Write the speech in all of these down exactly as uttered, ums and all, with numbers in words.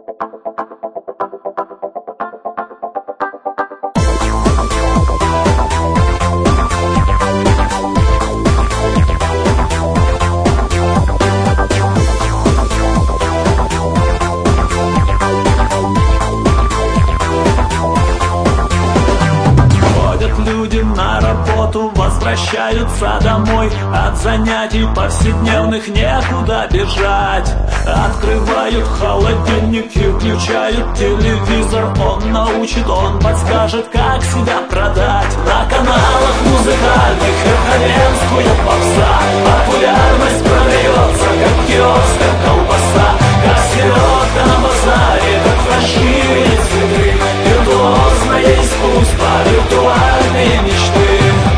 Возвращаются домой от занятий повседневных, некуда бежать. Открывают холодильник и включают телевизор. Он научит, он подскажет, как себя продать. На каналах музыкальных верховенствует попса. Популярность продается, как киоск, как колбаса. Как селедка на базаре, как фальшивые цветы. Виртуозное искусство, виртуальные мечты.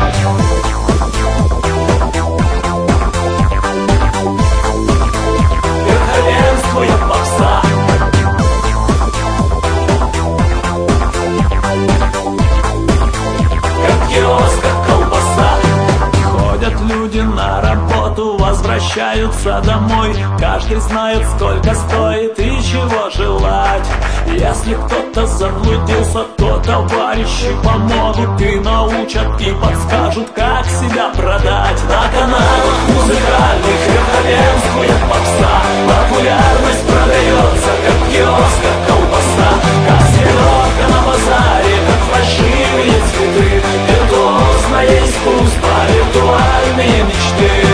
Возвращаются домой, каждый знает, сколько стоит и чего желать. Если кто-то заблудился, то товарищи помогут и научат, и подскажут, как себя продать. На каналах музыкальных верховенствует попса. Популярность продается, как киоск, как колбаса. Как селедка на базаре, как фальшивые цветы. Виртуозное искусство, виртуальные мечты.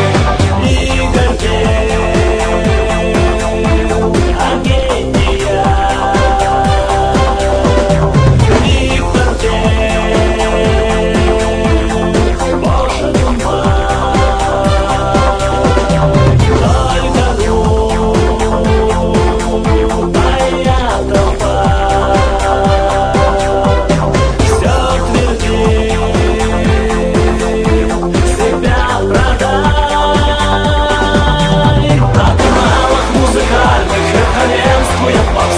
Верховенствует попса.